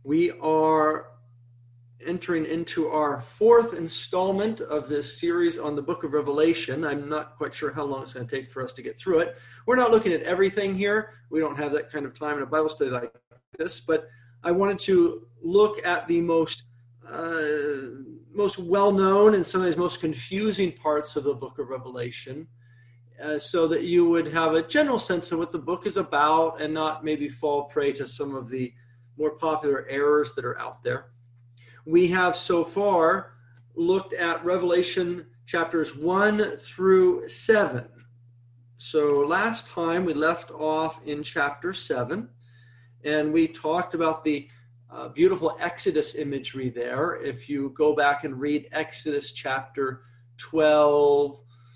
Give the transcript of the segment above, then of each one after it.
We are entering into our fourth installment of this series on the book of Revelation. I'm not quite sure how long it's going to take for us to get through it. We're not looking at everything here. We don't have that kind of time in a Bible study like this, but I wanted to look at the most well-known and sometimes most confusing parts of the book of Revelation, so that you would have a general sense of what the book is about and not maybe fall prey to some of the more popular errors that are out there. We have so far looked at Revelation chapters 1 through 7. So last time we left off in chapter 7, and we talked about the beautiful Exodus imagery there. If you go back and read Exodus chapter 12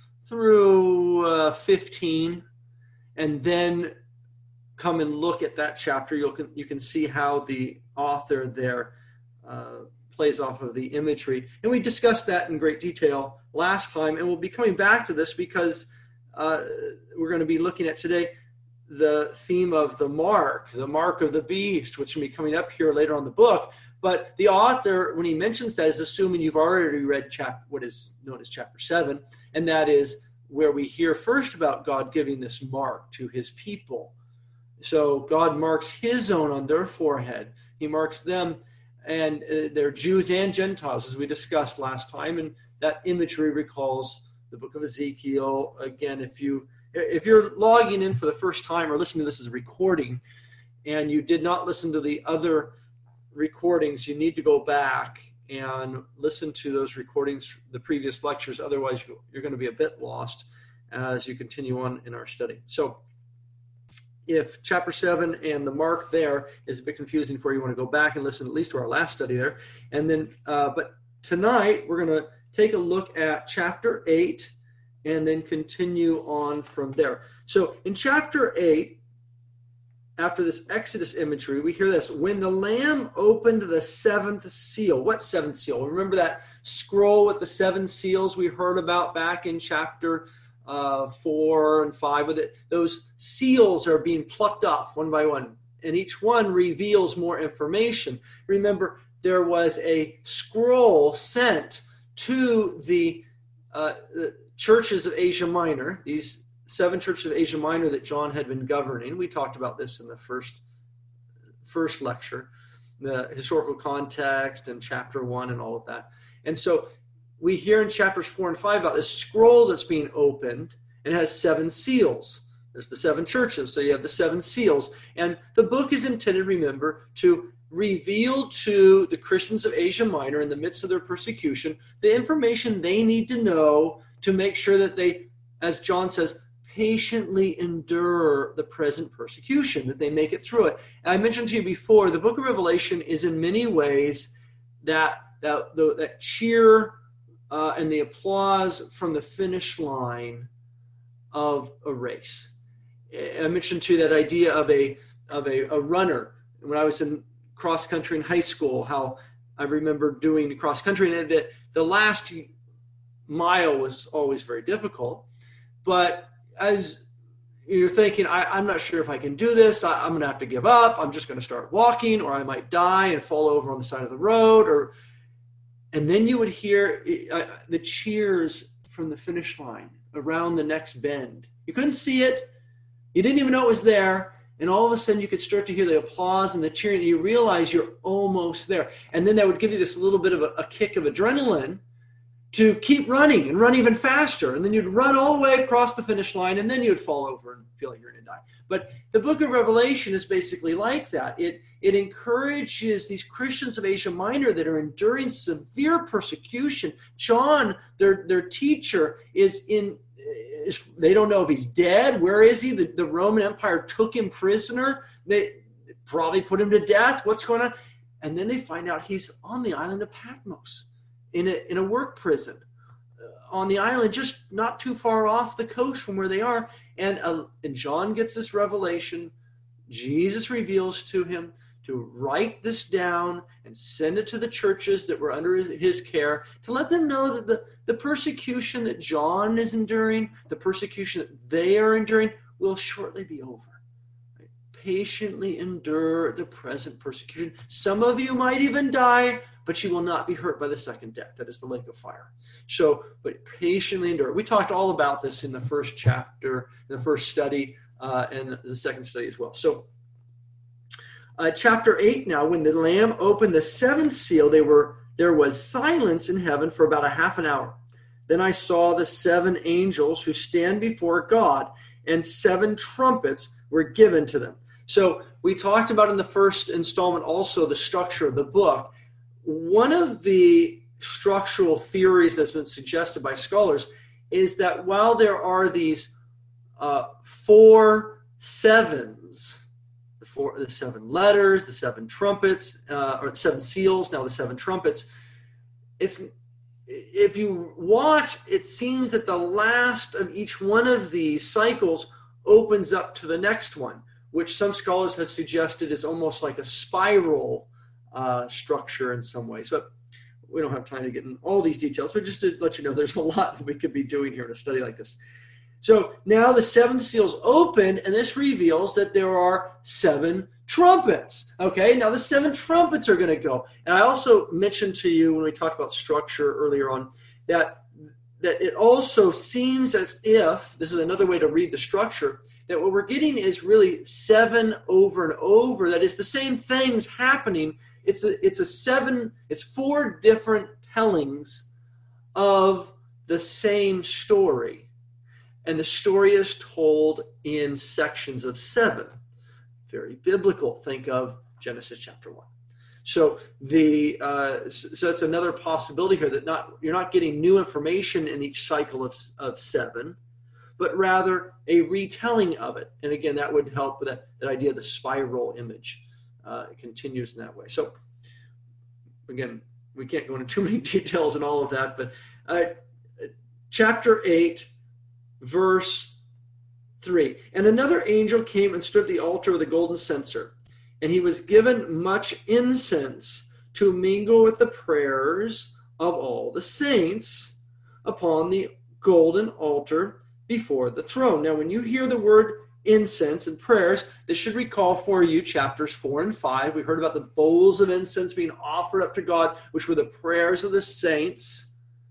through 15, and then come and look at that chapter, you can see how the author there plays off of the imagery. And we discussed that in great detail last time, and we'll be coming back to this because we're going to be looking at today the theme of the mark of the beast, which will be coming up here later on in the book. But the author, when he mentions that, is assuming you've already read what is known as chapter 7, and that is where we hear first about God giving this mark to his people. So God marks his own on their forehead. He marks them, and they're Jews and Gentiles, as we discussed last time, and that imagery recalls the book of Ezekiel. Again, if you're logging in for the first time or listening to this as a recording, and you did not listen to the other recordings, you need to go back and listen to those recordings, the previous lectures. Otherwise, you're going to be a bit lost as you continue on in our study. So if chapter 7 and the mark there is a bit confusing for you, want to go back and listen at least to our last study there. And then, but tonight we're going to take a look at chapter 8 and then continue on from there. So in chapter 8, after this Exodus imagery, we hear this: when the Lamb opened the seventh seal. What seventh seal? Remember that scroll with the 7 seals we heard about back in chapter 4 and 5? With it, those seals are being plucked off one by one, and each one reveals more information. Remember, there was a scroll sent to the churches of Asia Minor, these 7 churches of Asia Minor that John had been governing. We talked about this in the first lecture, the historical context and chapter 1 and all of that. And so we hear in chapters 4 and 5 about this scroll that's being opened, and it has 7 seals. There's the 7 churches, so you have the 7 seals. And the book is intended, remember, to reveal to the Christians of Asia Minor in the midst of their persecution the information they need to know to make sure that they, as John says, patiently endure the present persecution, that they make it through it. And I mentioned to you before, the book of Revelation is in many ways that cheer and the applause from the finish line of a race. I mentioned to you that idea of a runner. When I was in cross country in high school, how I remember doing cross country, and the last mile was always very difficult. But as you're thinking, I'm not sure if I can do this, I'm going to have to give up, I'm just going to start walking, or I might die and fall over on the side of the road. And then you would hear the cheers from the finish line around the next bend. You couldn't see it, you didn't even know it was there, and all of a sudden you could start to hear the applause and the cheering, and you realize you're almost there. And then that would give you this little bit of a kick of adrenaline to keep running and run even faster. And then you'd run all the way across the finish line, and then you'd fall over and feel like you're going to die. But the book of Revelation is basically like that. It encourages these Christians of Asia Minor that are enduring severe persecution. John, their teacher, they don't know if he's dead. Where is he? The Roman Empire took him prisoner. They probably put him to death. What's going on? And then they find out he's on the island of Patmos, in a work prison on the island, just not too far off the coast from where they are. And John gets this revelation. Jesus reveals to him to write this down and send it to the churches that were under his care, to let them know that the persecution that John is enduring, the persecution that they are enduring, will shortly be over. patiently endure the present persecution. Some of you might even die, but you will not be hurt by the second death. That is the lake of fire. So, but patiently endure. We talked all about this in the first chapter, the first study, and the second study as well. So, chapter 8 now, when the Lamb opened the seventh seal, there was silence in heaven for about a half an hour. Then I saw the 7 angels who stand before God, and 7 trumpets were given to them. So we talked about in the first installment also the structure of the book. One of the structural theories that's been suggested by scholars is that while there are these 4 sevens, the 7 letters, the 7 trumpets, or the 7 seals, now the 7 trumpets, if you watch, it seems that the last of each one of these cycles opens up to the next one, which some scholars have suggested is almost like a spiral structure in some ways. But we don't have time to get in all these details, but just to let you know, there's a lot that we could be doing here in a study like this. So now the 7th seal is opened, and this reveals that there are 7 trumpets. Okay, now the 7 trumpets are going to go. And I also mentioned to you when we talked about structure earlier on that it also seems as if, this is another way to read the structure, that what we're getting is really 7 over and over. That is the same things happening. It's 4 different tellings of the same story. And the story is told in sections of 7. Very biblical. Think of Genesis chapter 1. So so it's another possibility here that you're not getting new information in each cycle of 7, but rather a retelling of it. And again, that would help with that idea of the spiral image. It continues in that way. So again, we can't go into too many details and all of that, but chapter 8, verse 3. And another angel came and stood at the altar of the golden censer, and he was given much incense to mingle with the prayers of all the saints upon the golden altar before the throne. Now, when you hear the word incense and prayers, this should recall for you chapters 4 and 5. We heard about the bowls of incense being offered up to God, which were the prayers of the saints,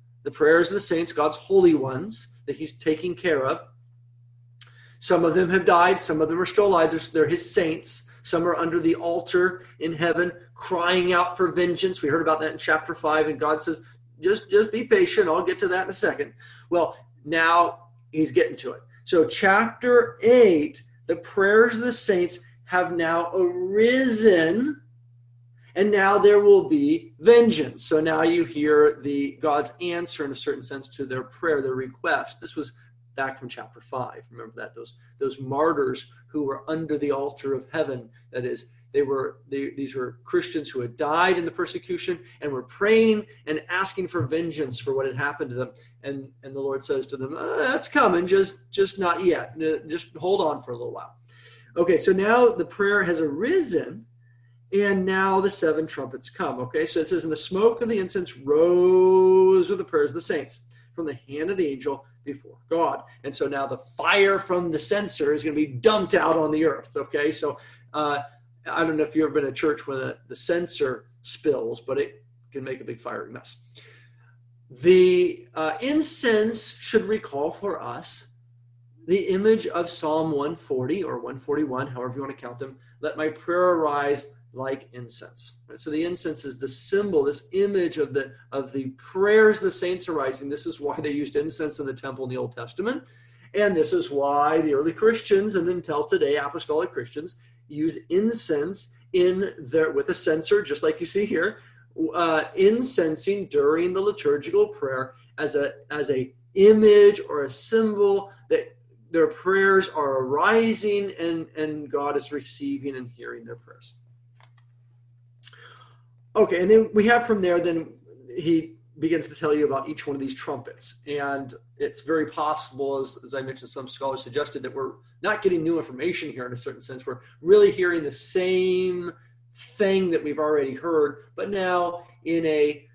God's holy ones, that he's taking care of. Some of them have died. Some of them are still alive. They're his saints. Some are under the altar in heaven crying out for vengeance. We heard about that in chapter 5. And God says, just be patient. I'll get to that in a second. Well, now he's getting to it. So chapter 8, the prayers of the saints have now arisen. And now there will be vengeance. So now you hear God's answer in a certain sense to their prayer, their request. This was back from chapter 5. Remember that those martyrs who were under the altar of heaven. That is, these were Christians who had died in the persecution and were praying and asking for vengeance for what had happened to them. And the Lord says to them, "That's coming, just not yet. Just hold on for a little while." Okay, so now the prayer has arisen. And now the 7 trumpets come. Okay, so it says, and the smoke of the incense rose with the prayers of the saints from the hand of the angel before God. And so now the fire from the censer is going to be dumped out on the earth. Okay, so I don't know if you've ever been to church when the censer spills, but it can make a big fiery mess. The incense should recall for us the image of Psalm 140 or 141, however you want to count them. Let my prayer arise like incense. Right? So the incense is the symbol, this image of the prayers of the saints arising. This is why they used incense in the temple in the Old Testament. And this is why the early Christians, and until today, apostolic Christians, use incense with a censer, just like you see here, incensing during the liturgical prayer as a image or a symbol that their prayers are arising and God is receiving and hearing their prayers. Okay, and then we have from there, then he begins to tell you about each one of these trumpets. And it's very possible, as I mentioned, some scholars suggested that we're not getting new information here in a certain sense. We're really hearing the same thing that we've already heard, but now in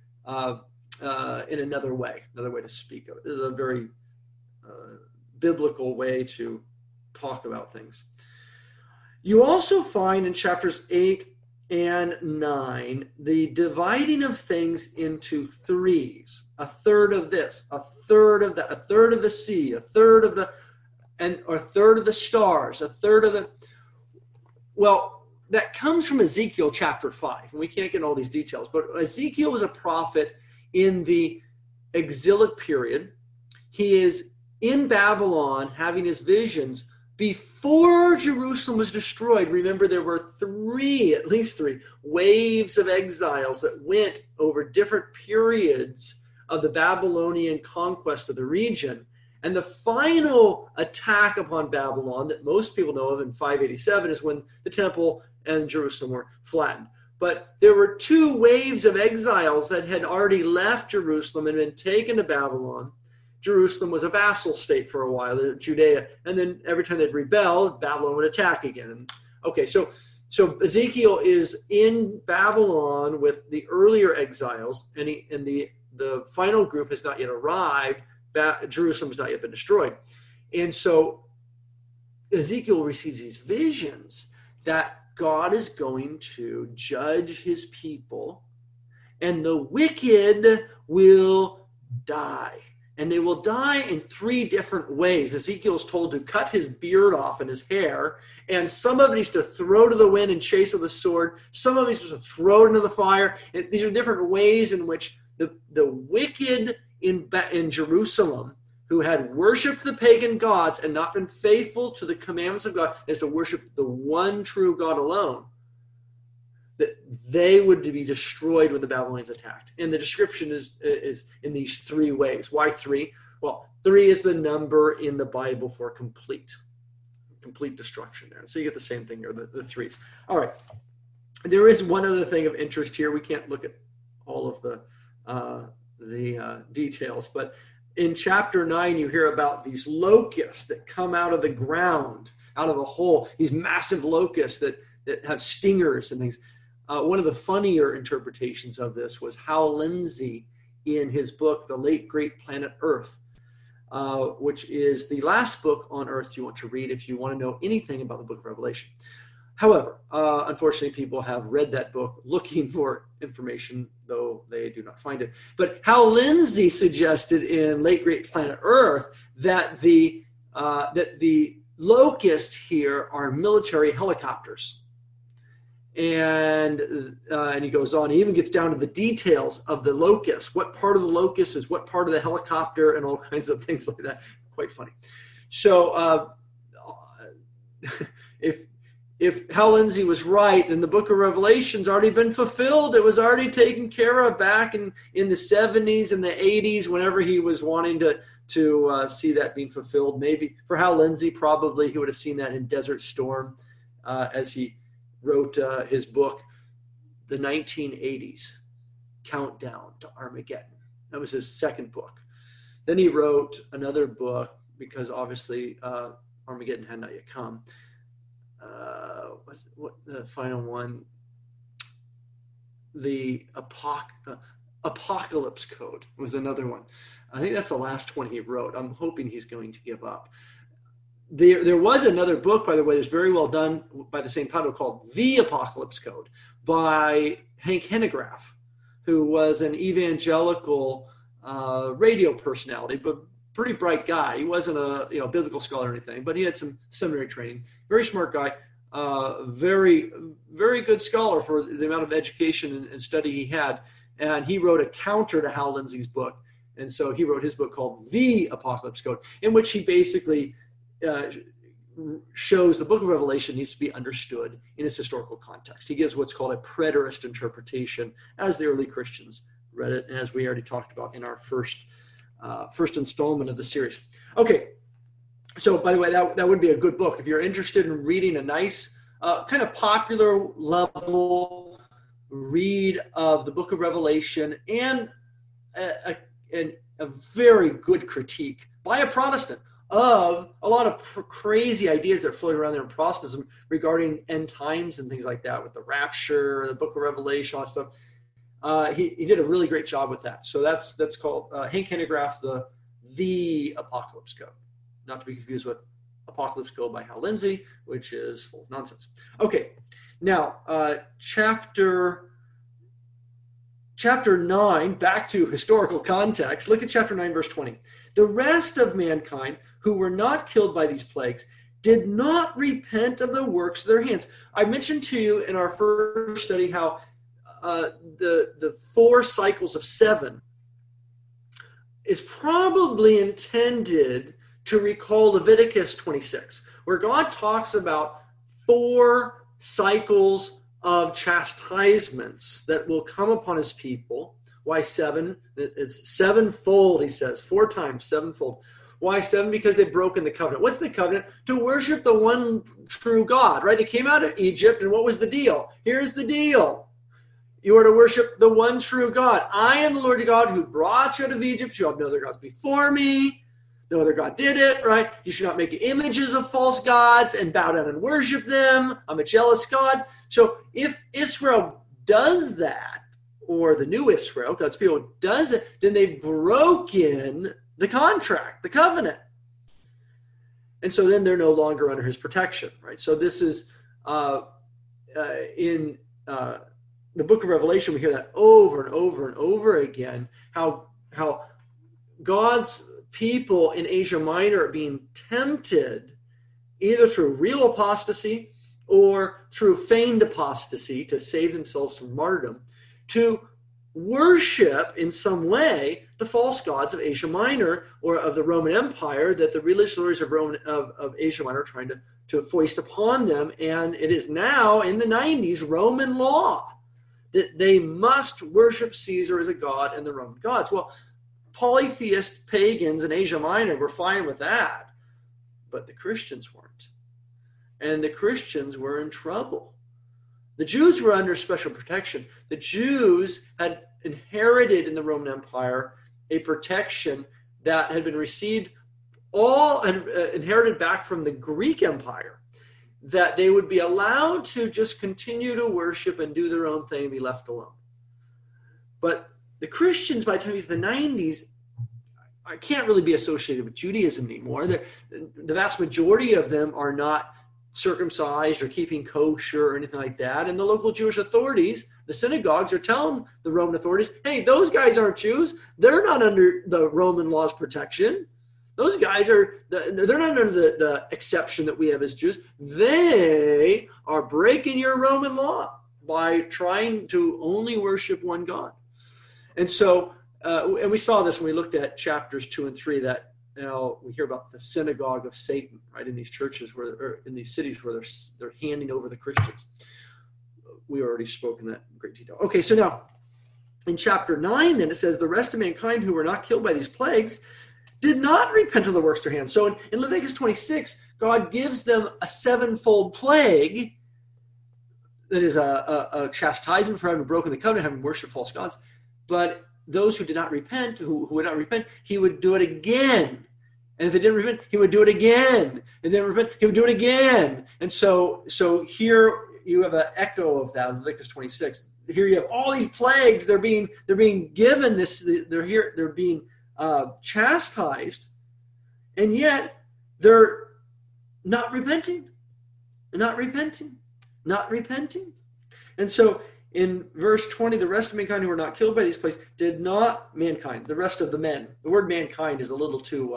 another way to speak of it. This is a very biblical way to talk about things. You also find in chapters 8 and 9 the dividing of things into threes. A third of this, a third of that, a third of the sea, a third of the, or a third of the stars, a third of the, well, that comes from Ezekiel chapter 5. And we can't get in all these details, but Ezekiel was a prophet in the exilic period. He is in Babylon having his visions before Jerusalem was destroyed. Remember, there were at least three waves of exiles that went over different periods of the Babylonian conquest of the region. And the final attack upon Babylon that most people know of in 587 is when the temple and Jerusalem were flattened. But there were two waves of exiles that had already left Jerusalem and been taken to Babylon. Jerusalem was a vassal state for a while, Judea, and then every time they'd rebel, Babylon would attack again. Okay, so Ezekiel is in Babylon with the earlier exiles, and the final group has not yet arrived. Jerusalem has not yet been destroyed. And so Ezekiel receives these visions that God is going to judge his people, and the wicked will die. And they will die in three different ways. Ezekiel is told to cut his beard off and his hair, and some of it he's to throw to the wind and chase with a sword. Some of it he's to throw into the fire. And these are different ways in which the wicked in Jerusalem, who had worshipped the pagan gods and not been faithful to the commandments of God, is to worship the one true God alone, that they would be destroyed when the Babylonians attacked. And the description is in these three ways. Why three? Well, three is the number in the Bible for complete destruction there. So you get the same thing here, the threes. All right. There is one other thing of interest here. We can't look at all of the details, but in chapter 9, you hear about these locusts that come out of the ground, out of the hole, these massive locusts that have stingers and things. One of the funnier interpretations of this was Hal Lindsey in his book, The Late Great Planet Earth, which is the last book on Earth you want to read if you want to know anything about the book of Revelation. However, unfortunately, people have read that book looking for information, though they do not find it. But Hal Lindsey suggested in Late Great Planet Earth that the locusts here are military helicopters. And he goes on, he even gets down to the details of the locust, what part of the locust is what part of the helicopter, and all kinds of things like that. Quite funny. So if Hal Lindsey was right, then the book of Revelation's already been fulfilled. It was already taken care of back in the 70s and the 80s, whenever he was wanting to see that being fulfilled. Maybe for Hal Lindsey, probably he would have seen that in Desert Storm as he wrote his book, The 1980s Countdown to Armageddon. That was his second book. Then he wrote another book, because obviously Armageddon had not yet come. What the final one? The Apocalypse Code was another one. I think that's the last one he wrote. I'm hoping he's going to give up. There was another book, by the way, that's very well done by the same title, called The Apocalypse Code by Hank Hanegraaff, who was an evangelical radio personality, but pretty bright guy. He wasn't a biblical scholar or anything, but he had some seminary training. Very smart guy, very, very good scholar for the amount of education and study he had. And he wrote a counter to Hal Lindsey's book. And so he wrote his book called The Apocalypse Code, in which he basically shows the book of Revelation needs to be understood in its historical context. He gives what's called a preterist interpretation, as the early Christians read it, and as we already talked about in our first installment of the series. Okay, so by the way, that would be a good book if you're interested in reading a nice kind of popular level read of the book of Revelation, and a very good critique by a Protestant of a lot of crazy ideas that are floating around there in Protestantism regarding end times and things like that, with the rapture, the book of Revelation, all that stuff. He did a really great job with that. So that's called Hank Hanegraaff, the Apocalypse Code, not to be confused with Apocalypse Code by Hal Lindsey, which is full of nonsense. Okay, now chapter 9, back to historical context. Look at chapter 9, verse 20. The rest of mankind who were not killed by these plagues did not repent of the works of their hands. I mentioned to you in our first study how the 4 cycles of 7 is probably intended to recall Leviticus 26, where God talks about 4 cycles of chastisements that will come upon his people. Why 7? It's sevenfold, he says, 4 times, sevenfold. Why 7? Because they've broken the covenant. What's the covenant? To worship the one true God, right? They came out of Egypt, and what was the deal? Here's the deal. You are to worship the one true God. I am the Lord your God who brought you out of Egypt. You have no other gods before me. No other God did it, right? You should not make images of false gods and bow down and worship them. I'm a jealous God. So if Israel does that, or the new Israel, God's people, does it, then they've broken the contract, the covenant. And so then they're no longer under his protection, right? So this is in the book of Revelation, we hear that over and over and over again, how God's people in Asia Minor are being tempted either through real apostasy or through feigned apostasy to save themselves from martyrdom, to worship in some way the false gods of Asia Minor or of the Roman Empire that the religious leaders of Asia Minor are trying to foist upon them. And it is now in the 90s Roman law that they must worship Caesar as a god and the Roman gods. Well, polytheist pagans in Asia Minor were fine with that, but the Christians weren't. And the Christians were in trouble. The Jews were under special protection. The Jews had inherited in the Roman Empire a protection that had been received inherited back from the Greek Empire, that they would be allowed to just continue to worship and do their own thing and be left alone. But the Christians, by the time you get to the 90s, can't really be associated with Judaism anymore. The vast majority of them are not circumcised or keeping kosher or anything like that. And the local Jewish authorities, the synagogues, are telling the Roman authorities, hey, those guys aren't Jews. They're not under the Roman law's protection. Those guys they're not under the exception that we have as Jews. They are breaking your Roman law by trying to only worship one God. And so, and we saw this when we looked at chapters 2 and 3, that we hear about the synagogue of Satan, right, in these churches or in these cities where they're handing over the Christians. We already spoken that in great detail. Okay, so now in chapter 9, then it says, the rest of mankind who were not killed by these plagues did not repent of the works of their hands. So in Leviticus 26, God gives them a 7-fold plague that is a chastisement for having broken the covenant, having worshipped false gods. But those who did not repent, who would not repent, he would do it again. And if they didn't repent, he would do it again. And then repent, he would do it again. And so here you have an echo of that in Leviticus 26. Here you have all these plagues. They're being given this. They're being chastised, and yet they're not repenting. Not repenting. Not repenting. And so in verse 20, the rest of mankind who were not killed by these plagues did not, mankind, the rest of the men. The word mankind is a little too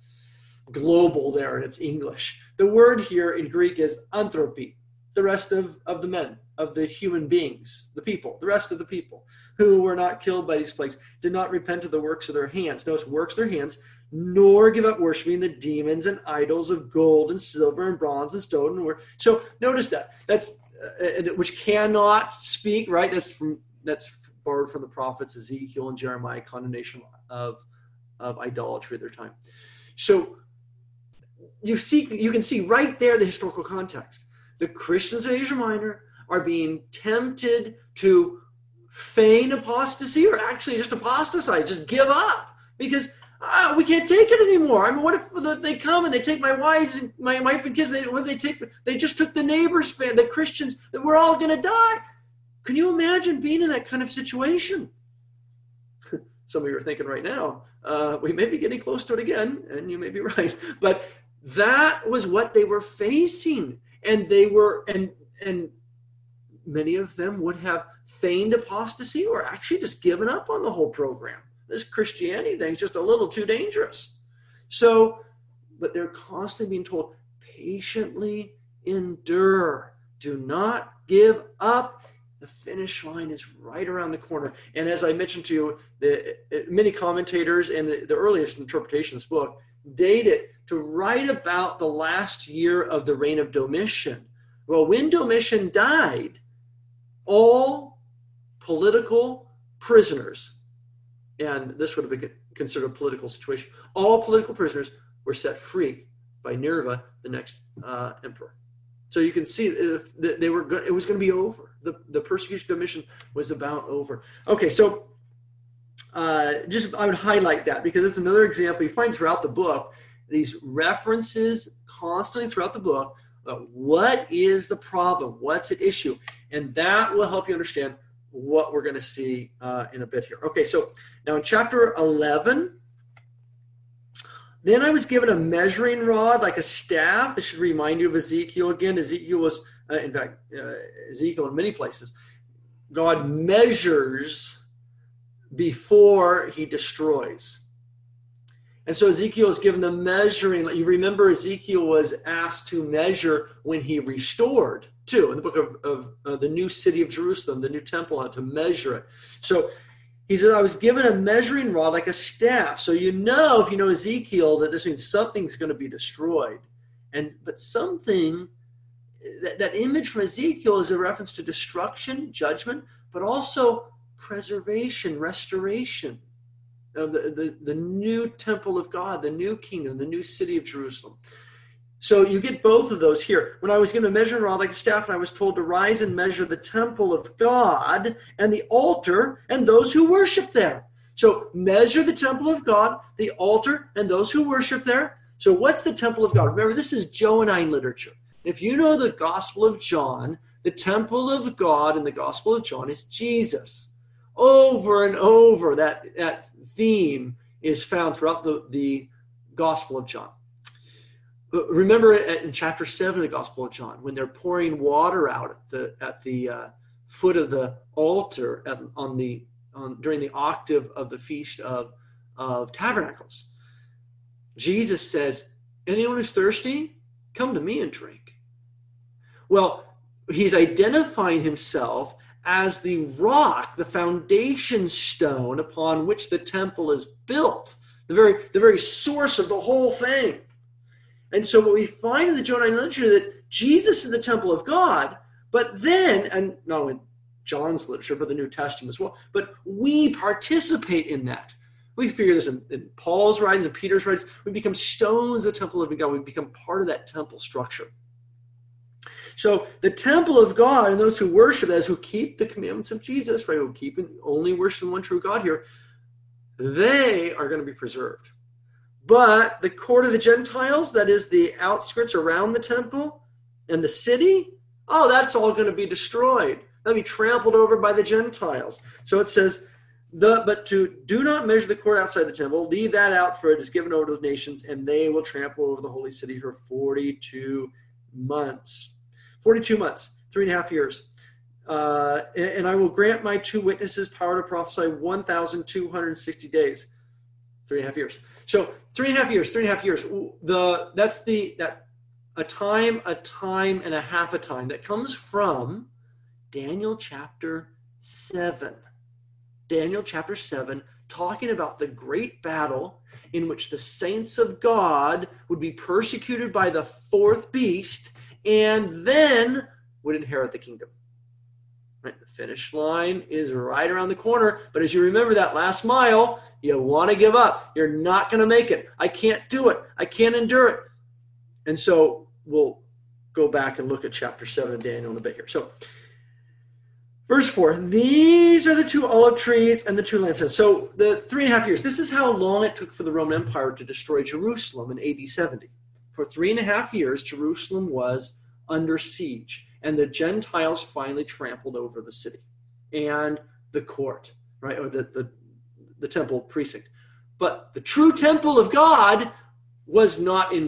global there in its English. The word here in Greek is anthropy, the rest of the men, of the human beings, the people, the rest of the people who were not killed by these plagues did not repent of the works of their hands. Notice, works of their hands, nor give up worshiping the demons and idols of gold and silver and bronze and stone. And so notice that. That's which cannot speak, right? That's borrowed from the prophets Ezekiel and Jeremiah, condemnation of idolatry at their time. So you can see right there the historical context. The Christians of Asia Minor are being tempted to feign apostasy or actually just apostatize, just give up, because we can't take it anymore. I mean, what if they come and they take my wife and kids? They just took the neighbor's family, the Christians, that we're all going to die. Can you imagine being in that kind of situation? Some of you are thinking right now, we may be getting close to it again, and you may be right. But That was what they were facing. And they were, and many of them would have feigned apostasy or actually just given up on the whole program. This Christianity thing is just a little too dangerous. So, but they're constantly being told, patiently endure. Do not give up. The finish line is right around the corner. And as I mentioned to you, many commentators and the earliest interpretation of this book date it to right about the last year of the reign of Domitian. Well, when Domitian died, all political prisoners, and this would have been considered a political situation, all political prisoners were set free by Nerva, the next emperor. So you can see they were. It was going to be over. The persecution of Domitian was about over. Okay, so I would highlight that because it's another example you find throughout the book. These references constantly throughout the book. What is the problem? What's at issue? And that will help you understand what we're going to see in a bit here. Okay, so now in chapter 11, then I was given a measuring rod like a staff. This should remind you of Ezekiel again. Ezekiel was, Ezekiel in many places, God measures before he destroys. And so Ezekiel is given the measuring. You remember Ezekiel was asked to measure when he restored, too, in the book of the new city of Jerusalem, the new temple, to measure it. So he said, I was given a measuring rod like a staff. So you know, if you know Ezekiel, that this means something's going to be destroyed. But something, that image from Ezekiel is a reference to destruction, judgment, but also preservation, restoration of the new temple of God, the new kingdom, the new city of Jerusalem. So you get both of those here. When I was given a measuring rod like a staff, and I was told to rise and measure the temple of God and the altar and those who worship there. So measure the temple of God, the altar, and those who worship there. So what's the temple of God? Remember, this is Johannine literature. If you know the Gospel of John, the temple of God in the Gospel of John is Jesus. Over and over, that theme is found throughout the Gospel of John. Remember in chapter 7 of the Gospel of John, when they're pouring water out at the foot of the altar during the octave of the Feast of Tabernacles. Jesus says, anyone who's thirsty, come to me and drink. Well, he's identifying himself as the rock, the foundation stone upon which the temple is built, the very source of the whole thing. And so what we find in the Johannine literature that Jesus is the temple of God, but then, and not only John's literature, but the New Testament as well, but we participate in that. We figure this in Paul's writings and Peter's writings. We become stones of the temple of God. We become part of that temple structure. So the temple of God and those who worship, those who keep the commandments of Jesus, right, who keep and only worship the one true God here, they are going to be preserved. But the court of the Gentiles, that is the outskirts around the temple and the city, that's all going to be destroyed. That'll be trampled over by the Gentiles. So it says, but do not measure the court outside the temple. Leave that out, for it is given over to the nations, and they will trample over the holy city for 42 months. 42 months, 3.5 years. And I will grant my 2 witnesses power to prophesy 1,260 days. 3.5 years. So 3.5 years. That's a time, and a half a time. That comes from Daniel chapter 7. Daniel chapter 7, talking about the great battle in which the saints of God would be persecuted by the fourth beast and then would inherit the kingdom. Right? The finish line is right around the corner, but as you remember that last mile, you want to give up. You're not going to make it. I can't do it. I can't endure it. And so we'll go back and look at chapter 7 of Daniel in a bit here. So verse 4, these are the 2 olive trees and the 2 lampstands. So the 3.5 years, this is how long it took for the Roman Empire to destroy Jerusalem in AD 70. For 3.5 years, Jerusalem was under siege, and the Gentiles finally trampled over the city and the court, right, or the temple precinct. But the true temple of God was not injured,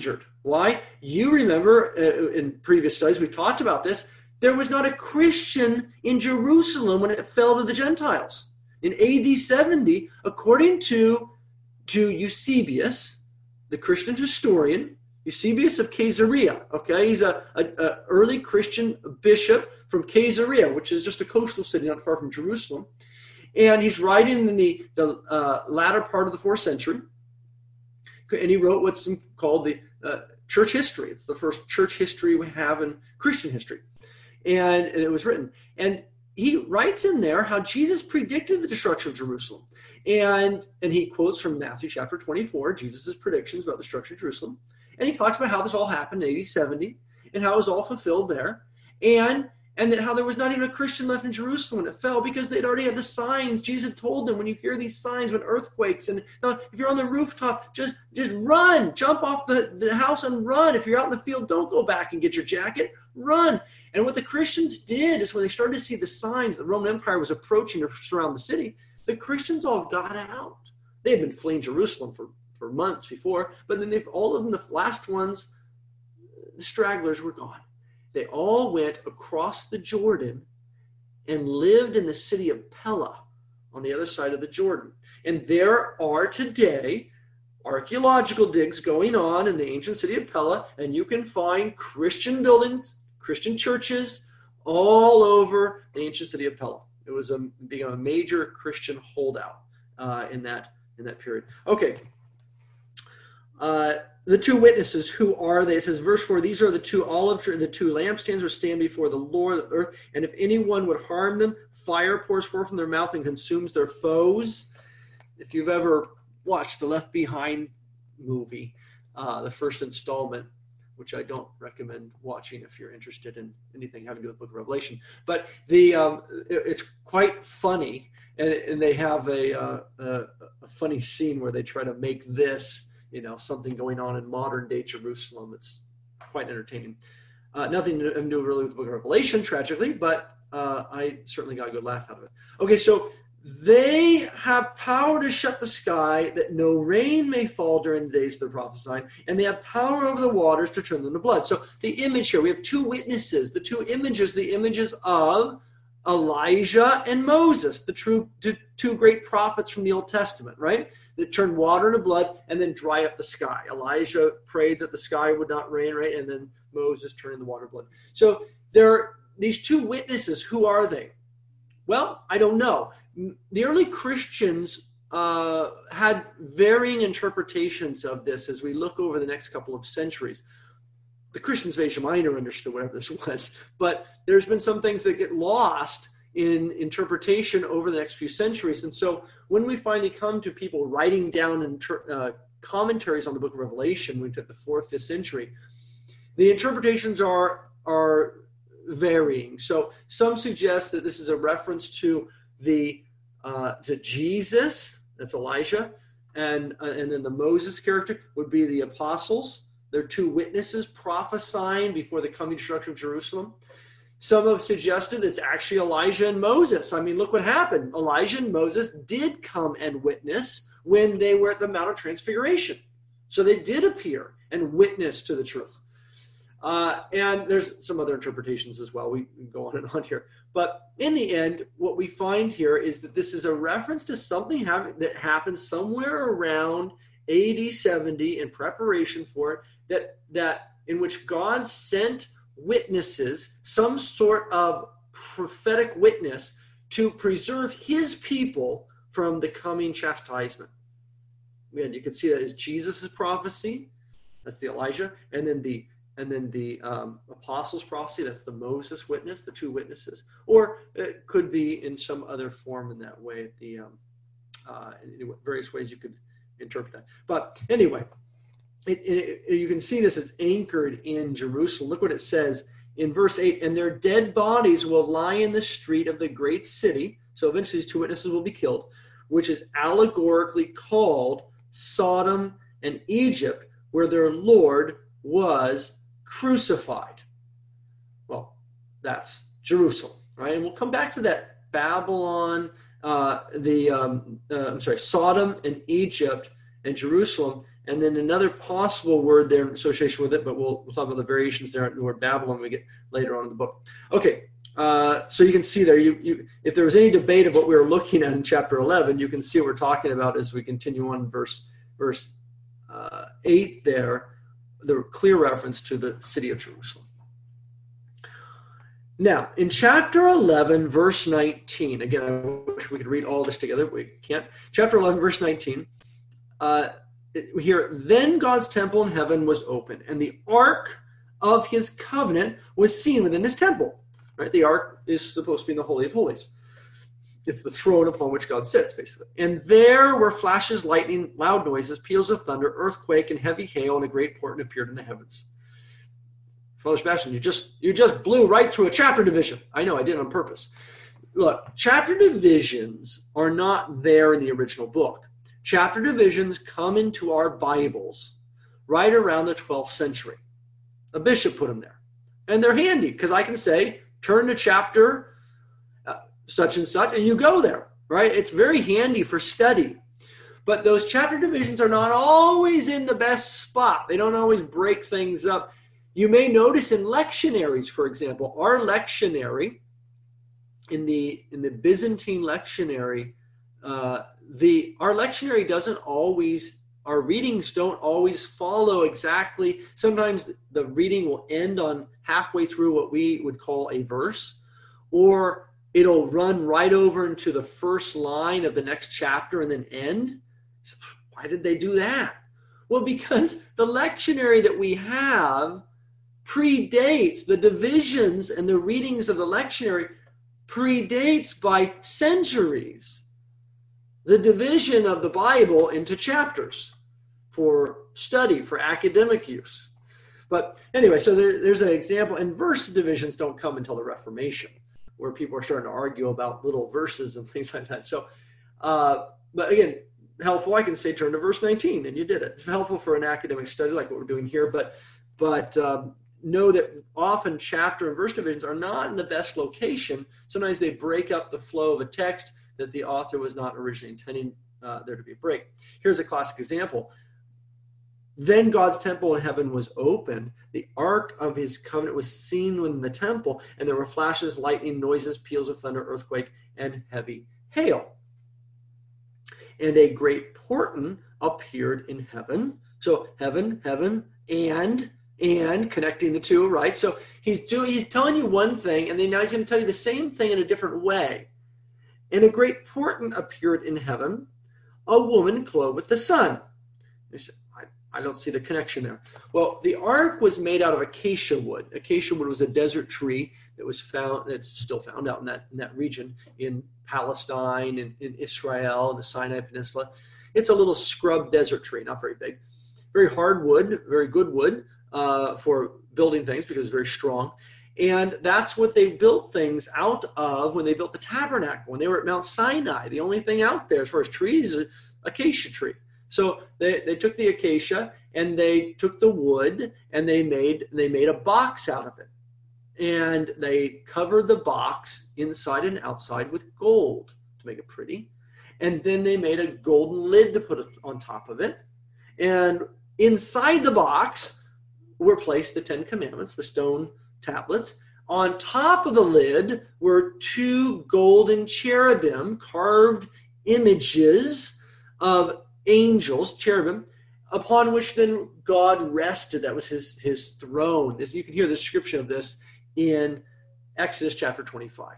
Why? You remember in previous studies, we talked about this. There was not a Christian in Jerusalem when it fell to the Gentiles. In AD 70, according to Eusebius, the Christian historian, Eusebius of Caesarea, okay? He's a early Christian bishop from Caesarea, which is just a coastal city not far from Jerusalem. And he's writing in the latter part of the 4th century. And he wrote what's called the church history. It's the first church history we have in Christian history. And it was written. And he writes in there how Jesus predicted the destruction of Jerusalem. And he quotes from Matthew chapter 24, Jesus' predictions about the destruction of Jerusalem. And he talks about how this all happened in AD 70 and how it was all fulfilled there. And that how there was not even a Christian left in Jerusalem when it fell because they'd already had the signs. Jesus had told them, when you hear these signs, when earthquakes, and if you're on the rooftop, just run, jump off the house and run. If you're out in the field, don't go back and get your jacket, run. And what the Christians did is when they started to see the signs that the Roman Empire was approaching to surround the city, the Christians all got out. They had been fleeing Jerusalem for months before, but then all of them, the last ones, the stragglers were gone. They all went across the Jordan and lived in the city of Pella on the other side of the Jordan. And there are today archaeological digs going on in the ancient city of Pella, and you can find Christian buildings, Christian churches all over the ancient city of Pella. It was became a major Christian holdout in that period. Okay. The two witnesses, who are they? It says, verse 4, these are the two the two lampstands which stand before the Lord of the earth, and if anyone would harm them, fire pours forth from their mouth and consumes their foes. If you've ever watched the Left Behind movie, the first installment, which I don't recommend watching if you're interested in anything having to do with the Book of Revelation, but it's quite funny, and they have a funny scene where they try to make this, something going on in modern day Jerusalem. It's quite entertaining. Nothing to do really with the Book of Revelation, tragically, but I certainly got a good laugh out of it. Okay, so they have power to shut the sky that no rain may fall during the days they're prophesying, and they have power over the waters to turn them to blood. So the image here, we have two witnesses, the images of Elijah and Moses, the two great prophets from the Old Testament, right? That turned water into blood and then dry up the sky. Elijah prayed that the sky would not rain, right? And then Moses turning the water to blood. So there are these two witnesses. Who are they? Well, I don't know. The early Christians had varying interpretations of this as we look over the next couple of centuries. The Christians of Asia Minor understood whatever this was, but there's been some things that get lost in interpretation over the next few centuries. And so when we finally come to people writing down commentaries on the Book of Revelation, we took the 4th, 5th century, the interpretations are varying. So some suggest that this is a reference to to Jesus, that's Elijah, and then the Moses character would be the apostles. They're two witnesses prophesying before the coming destruction of Jerusalem. Some have suggested it's actually Elijah and Moses. I mean, look what happened. Elijah and Moses did come and witness when they were at the Mount of Transfiguration. So they did appear and witness to the truth. And there's some other interpretations as well. We can go on and on here. But in the end, what we find here is that this is a reference to something that happened somewhere around AD 70 in preparation for it, that in which God sent witnesses, some sort of prophetic witness, to preserve his people from the coming chastisement. And you can see that as Jesus' prophecy, that's the Elijah, and then the apostles' prophecy, that's the Moses witness, the two witnesses. Or it could be in some other form in that way, in various ways you could interpret that. But anyway, you can see this is anchored in Jerusalem. Look what it says in verse 8, and their dead bodies will lie in the street of the great city. So eventually these two witnesses will be killed, which is allegorically called Sodom and Egypt, where their Lord was crucified. Well, that's Jerusalem, right? And we'll come back to that Babylon, Sodom and Egypt and Jerusalem, And then another possible word there in association with it, but we'll talk about the variations there in the word Babylon when we get later on in the book. Okay, so you can see there, if there was any debate of what we were looking at in chapter 11, you can see what we're talking about as we continue on verse 8 there, the clear reference to the city of Jerusalem. Now, in chapter 11, verse 19, again, I wish we could read all this together, but we can't. Chapter 11, verse 19, we hear, then God's temple in heaven was open, and the ark of his covenant was seen within his temple. Right? The ark is supposed to be in the Holy of Holies. It's the throne upon which God sits, basically. And there were flashes, lightning, loud noises, peals of thunder, earthquake, and heavy hail, and a great portent appeared in the heavens. Father Sebastian, you just blew right through a chapter division. I know, I did it on purpose. Look, chapter divisions are not there in the original book. Chapter divisions come into our Bibles right around the 12th century. A bishop put them there. And they're handy because I can say, turn to chapter such and such, and you go there, right? It's very handy for study. But those chapter divisions are not always in the best spot. They don't always break things up. You may notice in lectionaries, for example, our lectionary, in the Byzantine lectionary, our lectionary doesn't always, our readings don't always follow exactly. Sometimes the reading will end on halfway through what we would call a verse, or it'll run right over into the first line of the next chapter and then end. So why did they do that? Well, because the lectionary that we have predates the divisions, and the readings of the lectionary predates by centuries the division of the Bible into chapters for study, for academic use. But anyway, so there's an example, and verse divisions don't come until the Reformation, where people are starting to argue about little verses and things like that. So, but again, helpful, I can say turn to verse 19, and you did it. It's helpful for an academic study like what we're doing here, but know that often chapter and verse divisions are not in the best location. Sometimes they break up the flow of a text that the author was not originally intending there to be a break. Here's a classic example. Then God's temple in heaven was open. The ark of his covenant was seen in the temple, and there were flashes, lightning, noises, peals of thunder, earthquake, and heavy hail. And a great portent appeared in heaven. So heaven, and connecting the two, right? So he's telling you one thing, and then now he's going to tell you the same thing in a different way. And a great portent appeared in heaven, a woman clothed with the sun. You say, I don't see the connection there. Well, the ark was made out of acacia wood. Acacia wood was a desert tree that was found, that's still found out in that region, in Palestine, in Israel, in the Sinai Peninsula. It's a little scrub desert tree, not very big. Very hard wood, very good wood for building things because it's very strong. And that's what they built things out of when they built the tabernacle. When they were at Mount Sinai, the only thing out there as far as trees is an acacia tree. So they took the acacia and they took the wood and they made a box out of it. And they covered the box inside and outside with gold to make it pretty. And then they made a golden lid to put on top of it. And inside the box were placed the 10 Commandments, the stone tablets. On top of the lid were 2 golden cherubim, carved images of angels, cherubim, upon which then God rested. That was his throne. You can hear the description of this in Exodus chapter 25.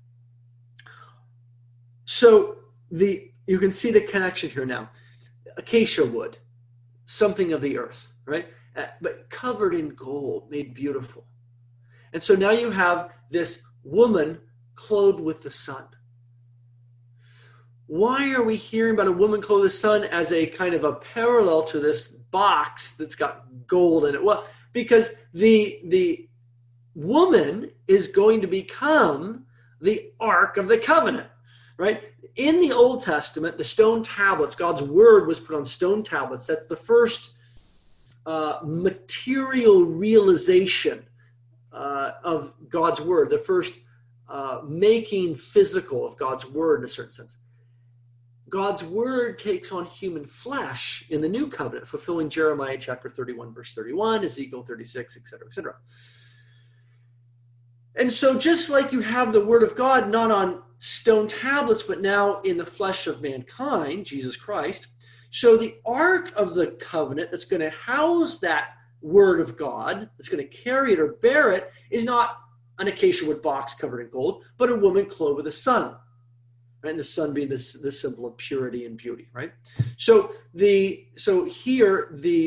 So you can see the connection here now. Acacia wood, something of the earth, right? But covered in gold, made beautiful. And so now you have this woman clothed with the sun. Why are we hearing about a woman clothed with the sun as a kind of a parallel to this box that's got gold in it? Well, because the woman is going to become the Ark of the Covenant, right? In the Old Testament, the stone tablets, God's word was put on stone tablets. That's the first material realization of God's word, the first making physical of God's word in a certain sense. God's word takes on human flesh in the new covenant, fulfilling Jeremiah chapter 31, verse 31, Ezekiel 36, etc., etc. And so just like you have the word of God not on stone tablets, but now in the flesh of mankind, Jesus Christ, so the ark of the covenant that's going to house that word of God, that's going to carry it or bear it, is not an acacia wood box covered in gold, but a woman clothed with the sun. Right? And the sun being the symbol of purity and beauty, right? So here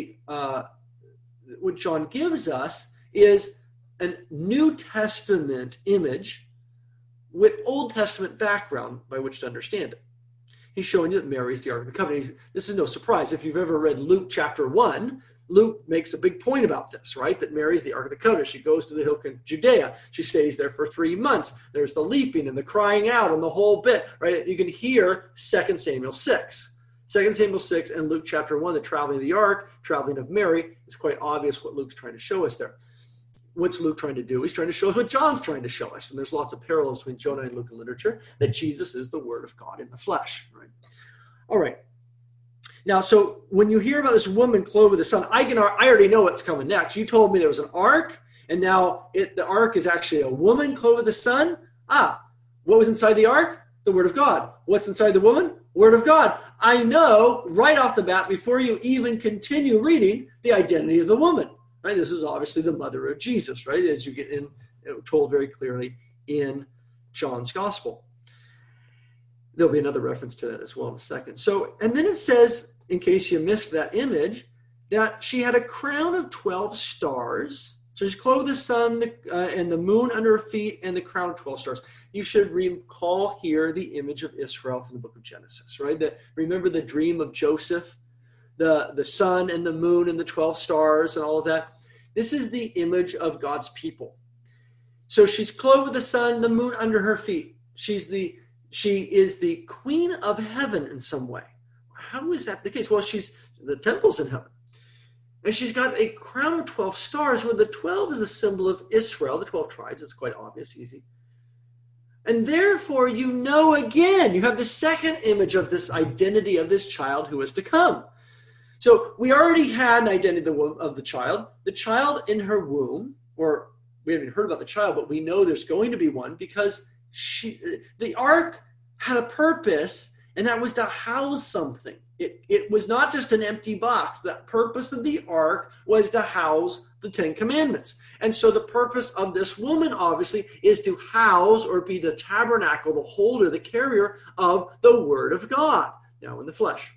what John gives us is a New Testament image with Old Testament background by which to understand it. He's showing you that Mary is the Ark of the Covenant. This is no surprise. If you've ever read Luke chapter 1, Luke makes a big point about this, right? That Mary's the Ark of the Covenant. She goes to the hill in Judea. She stays there for 3 months. There's the leaping and the crying out and the whole bit, right? You can hear 2 Samuel 6. 2 Samuel 6 and Luke chapter 1, the traveling of the ark, traveling of Mary. It's quite obvious what Luke's trying to show us there. What's Luke trying to do? He's trying to show us what John's trying to show us. And there's lots of parallels between Jonah and Luke in literature, that Jesus is the Word of God in the flesh, right? All right. Now, so when you hear about this woman clothed with the sun, I already know what's coming next. You told me there was an ark, and now the ark is actually a woman clothed with the sun. What was inside the ark? The Word of God. What's inside the woman? Word of God. I know right off the bat, before you even continue reading, the identity of the woman. Right? This is obviously the mother of Jesus, right? As you get told very clearly in John's Gospel. There'll be another reference to that as well in a second. So, and then it says, in case you missed that image, that she had a crown of 12 stars. So she's clothed with the sun and the moon under her feet and the crown of 12 stars. You should recall here the image of Israel from the book of Genesis, right? Remember the dream of Joseph, the sun and the moon and the 12 stars and all of that. This is the image of God's people. So she's clothed with the sun, the moon under her feet. She is the queen of heaven in some way. How is that the case? Well, the temple's in heaven. And she's got a crown of 12 stars, where the 12 is the symbol of Israel, the 12 tribes. It's quite obvious, easy. And therefore, again, you have the second image of this identity of this child who is to come. So we already had an identity of the child. The child in her womb, or we haven't even heard about the child, but we know there's going to be one, because the ark had a purpose, and that was to house something. It was not just an empty box. The purpose of the ark was to house the 10 Commandments. And so the purpose of this woman, obviously, is to house or be the tabernacle, the holder, the carrier of the Word of God, now in the flesh.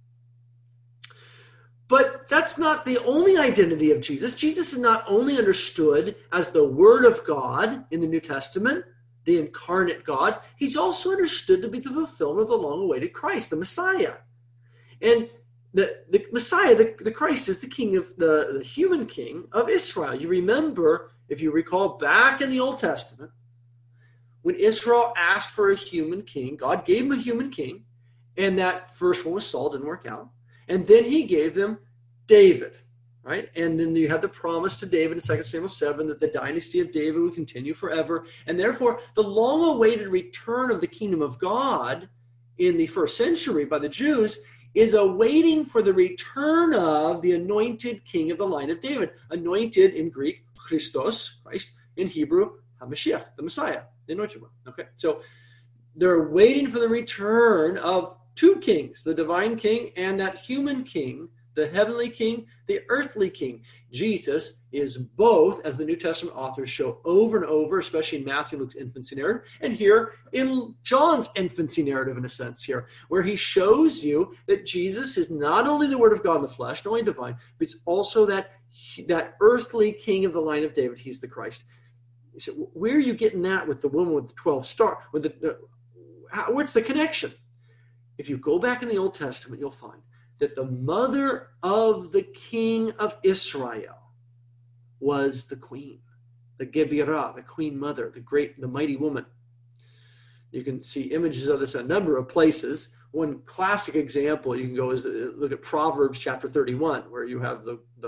But that's not the only identity of Jesus. Jesus is not only understood as the Word of God in the New Testament, the incarnate God, he's also understood to be the fulfillment of the long-awaited Christ, the Messiah. And the Messiah, the Christ, is the king of the human king of Israel. You remember, if you recall back in the Old Testament, when Israel asked for a human king, God gave him a human king, and that first one was Saul, didn't work out. And then he gave them David, right? And then you have the promise to David in 2 Samuel 7 that the dynasty of David would continue forever. And therefore, the long-awaited return of the kingdom of God in the first century by the Jews is awaiting for the return of the anointed king of the line of David. Anointed in Greek, Christos, Christ. In Hebrew, HaMashiach, the Messiah, the anointed one. Okay, so they're waiting for the return of two kings, the divine king and that human king, the heavenly king, the earthly king. Jesus is both, as the New Testament authors show over and over, especially in Matthew and Luke's infancy narrative, and here in John's infancy narrative, in a sense here, where he shows you that Jesus is not only the Word of God in the flesh, not only divine, but it's also that earthly king of the line of David. He's the Christ. You say, where are you getting that with the woman with the 12 stars? What's the connection? If you go back in the Old Testament, you'll find that the mother of the king of Israel was the queen, the Gebirah, the queen mother, the mighty woman. You can see images of this in a number of places. One classic example you can go is look at Proverbs chapter 31, where you have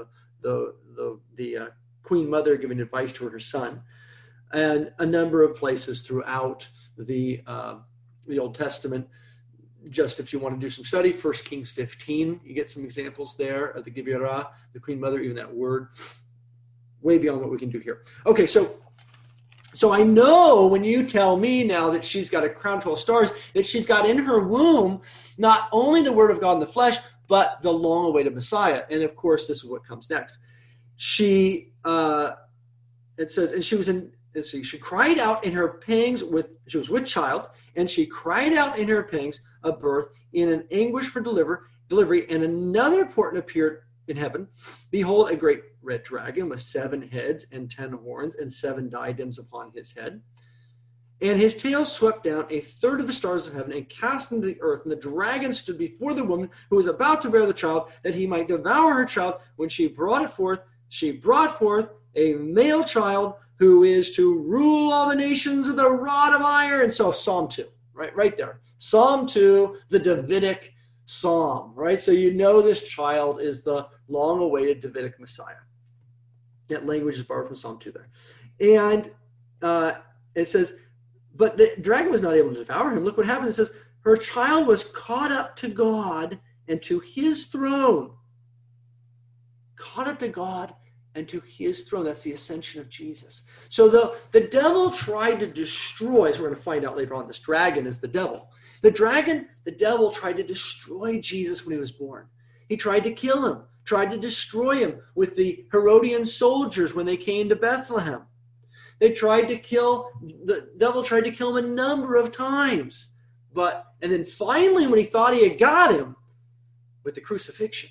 the queen mother giving advice to her son, and a number of places throughout the Old Testament. just if you want to do some study, 1 Kings 15, you get some examples there of the Gibirah, the Queen Mother, even that word, way beyond what we can do here. Okay, so I know when you tell me now that she's got a crown of 12 stars, that she's got in her womb not only the word of God in the flesh, but the long-awaited Messiah. And of course, this is what comes next. It says, and she was in, and so she cried out in her pangs she was with child, and she cried out in her pangs of birth in an anguish for delivery, and another portent appeared in heaven. Behold, a great red dragon with 7 heads and 10 horns and 7 diadems upon his head. And his tail swept down 1/3 of the stars of heaven and cast them to the earth. And the dragon stood before the woman who was about to bear the child, that he might devour her child. When she brought forth a male child who is to rule all the nations with a rod of iron. And so Psalm 2, right there. Psalm 2, the Davidic Psalm, right? So you know this child is the long-awaited Davidic Messiah. That language is borrowed from Psalm 2 there. And it says, but the dragon was not able to devour him. Look what happens. It says, her child was caught up to God and to his throne. Caught up to God and to his throne. That's the ascension of Jesus. So the devil tried to destroy, as we're going to find out later on, this dragon is the devil. The devil tried to destroy Jesus when he was born. He tried to kill him, tried to destroy him with the Herodian soldiers when they came to Bethlehem. The devil tried to kill him a number of times. And then finally, when he thought he had got him with the crucifixion,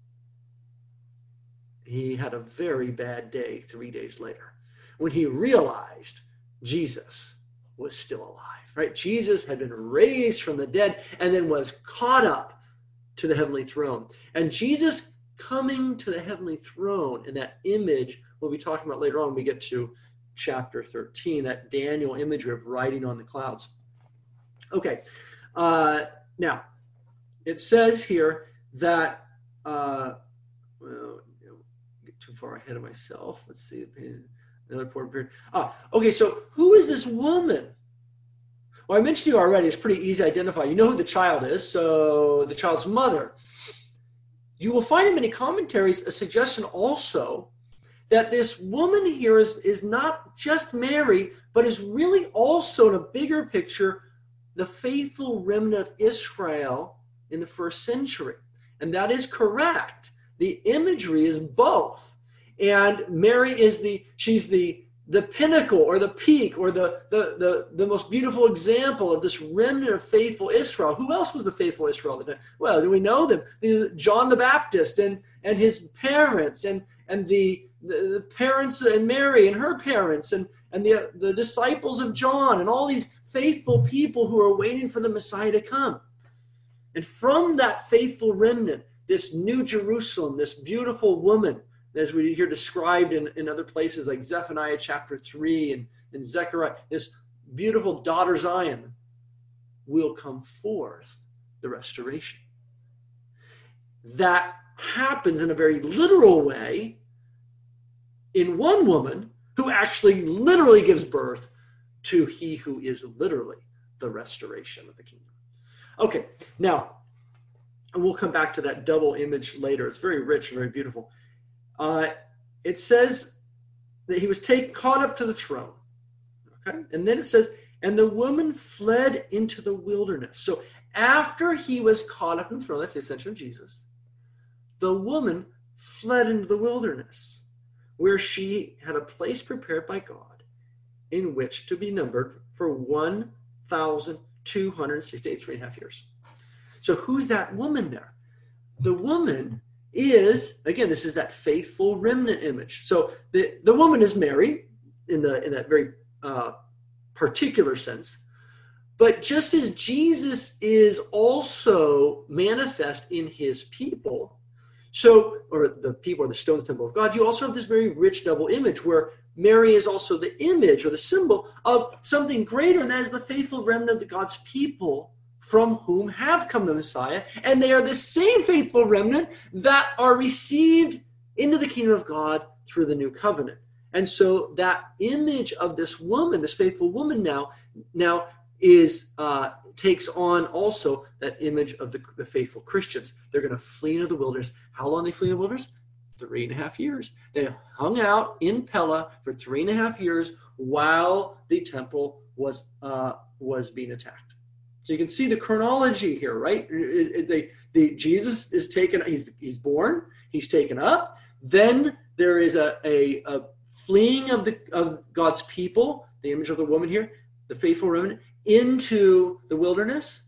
he had a very bad day 3 days later when he realized Jesus was still alive, right? Jesus had been raised from the dead and then was caught up to the heavenly throne. And Jesus coming to the heavenly throne in that image we'll be talking about later on when we get to chapter 13, that Daniel imagery of riding on the clouds. Okay, now it says here that, get too far ahead of myself. Let's see, another important period. Okay, so who is this woman? Well, I mentioned to you already, it's pretty easy to identify. You know who the child is, so the child's mother. You will find in many commentaries a suggestion also that this woman here is not just Mary, but is really also, in a bigger picture, the faithful remnant of Israel in the first century. And that is correct. The imagery is both. And Mary is she's the pinnacle or the peak or the most beautiful example of this remnant of faithful Israel. Who else was the faithful Israel at the time? Well, do we know them? John the Baptist and his parents and the parents and Mary and her parents and the disciples of John and all these faithful people who are waiting for the Messiah to come. And from that faithful remnant, this new Jerusalem, this beautiful woman, as we hear described in other places like Zephaniah chapter 3 and Zechariah, this beautiful daughter Zion, will come forth the restoration. That happens in a very literal way in one woman who actually literally gives birth to he who is literally the restoration of the kingdom. Okay, now, and we'll come back to that double image later. It's very rich and very beautiful. It says that he was caught up to the throne. Okay? And then it says, and the woman fled into the wilderness. So after he was caught up in the throne, that's the ascension of Jesus, the woman fled into the wilderness, where she had a place prepared by God in which to be numbered for 1,268, 3.5 years. So who's that woman there? The woman is, again, this is that faithful remnant image. So the woman is Mary in that very particular sense. But just as Jesus is also manifest in his people, or the people or the stones temple of God, you also have this very rich double image where Mary is also the image or the symbol of something greater, and that is the faithful remnant of God's people from whom have come the Messiah. And they are the same faithful remnant that are received into the kingdom of God through the new covenant. And so that image of this woman, this faithful woman now takes on also that image of the faithful Christians. They're going to flee into the wilderness. How long they flee in the wilderness? 3.5 years. They hung out in Pella for 3.5 years while the temple was being attacked. So you can see the chronology here, right? Jesus is taken. He's born. He's taken up. Then there is a fleeing of God's people, the image of the woman here, the faithful remnant, into the wilderness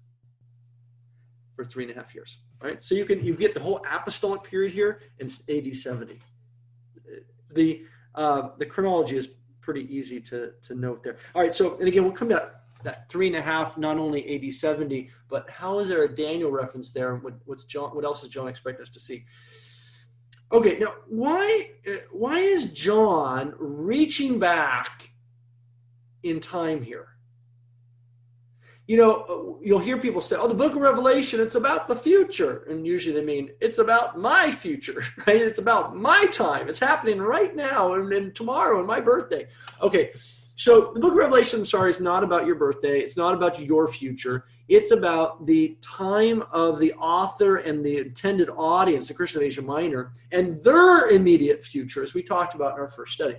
for 3.5 years. Right? So you get the whole apostolic period here in AD 70. The chronology is pretty easy to note there. All right, so, and again, we'll come to that 3.5, not only AD 70, but how is there a Daniel reference there? What else does John expect us to see? Okay, now why is John reaching back in time here? You know, you'll hear people say, oh, the book of Revelation, it's about the future. And usually they mean, it's about my future, right? It's about my time. It's happening right now and tomorrow and my birthday. Okay, so the book of Revelation, is not about your birthday. It's not about your future. It's about the time of the author and the intended audience, the Christian of Asia Minor, and their immediate future, as we talked about in our first study.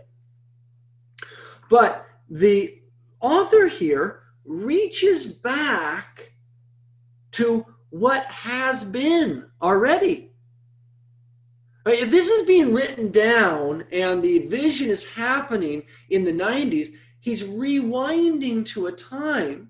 But the author here reaches back to what has been already. Right? If this is being written down and the vision is happening in the 90s, he's rewinding to a time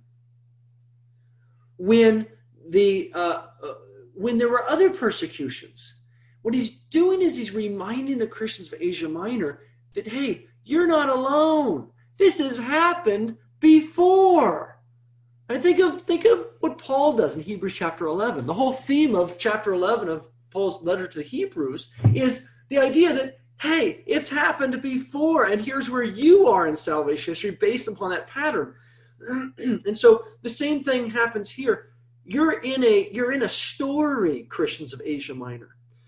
when when there were other persecutions. What he's doing is he's reminding the Christians of Asia Minor that, hey, you're not alone. This has happened before. I think of what Paul does in Hebrews chapter 11. The whole theme of chapter 11 of Paul's letter to the Hebrews is the idea that, hey, it's happened before, and here's where you are in salvation history based upon that pattern. And so the same thing happens here. You're in a story, Christians of Asia Minor.